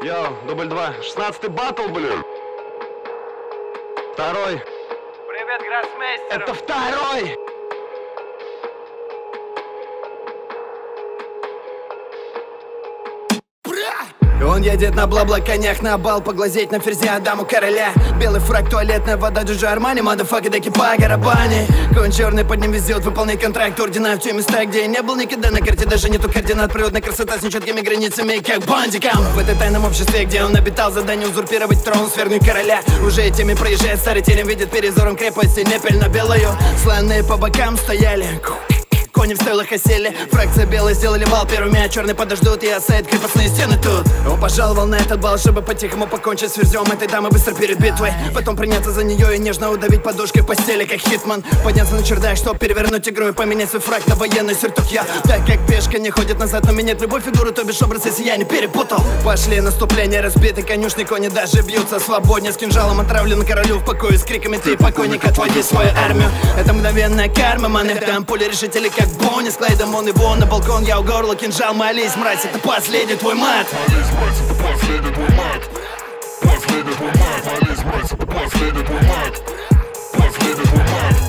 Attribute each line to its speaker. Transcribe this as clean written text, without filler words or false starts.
Speaker 1: Йоу, дубль 2. 16-й баттл, блин. Второй.
Speaker 2: Привет, гроссмейстер.
Speaker 1: Это второй.
Speaker 3: Он едет на бла-бла конях на бал, поглазеть на ферзя Адаму короля. Белый фраг, туалетная вода, Джорджо Армани, мадафака, деки по гарабане. Конь черный под ним везет, выполняй контракт ордена в те места, где я не был никогда. На карте даже нету координат, природная красота с нечеткими границами, как бандикам. В этой тайном обществе, где он обитал, задание узурпировать трон, свергнуть короля. Уже этими проезжает старый терем, видит перезором крепости, непельно-белую. Слоны по бокам стояли, кони в стойлах осели, фракция белая сделали вал первыми, а черные подождут и осадят крепостные стены тут. Он пожаловал на этот бал, чтобы по-тихому покончить с верзем этой дамы быстро перед битвой. Потом приняться за нее и нежно удавить подушкой в постели, как хитман. Подняться на чердак, чтоб перевернуть игру и поменять свой фраг на военный сюртук. Я, так как пешка не ходит назад, но меняет любую фигуру, то бишь образ, если я не перепутал. Пошли наступления, разбиты конюшни, кони даже бьются свободнее. С кинжалом отравлен королю в покое, с криками: ты, покойник, отводи свою армию. Это мгновенная карма, монеты, ампули, решители, как Бонни. С Клайдом он его на балкон, я у горла, кинжал, молись, мразь, это последний твой мат.
Speaker 4: Молись, мразь, это последний твой мат. Последний твой мат, молись, мразь, это последний твой мат. Последний твой мат.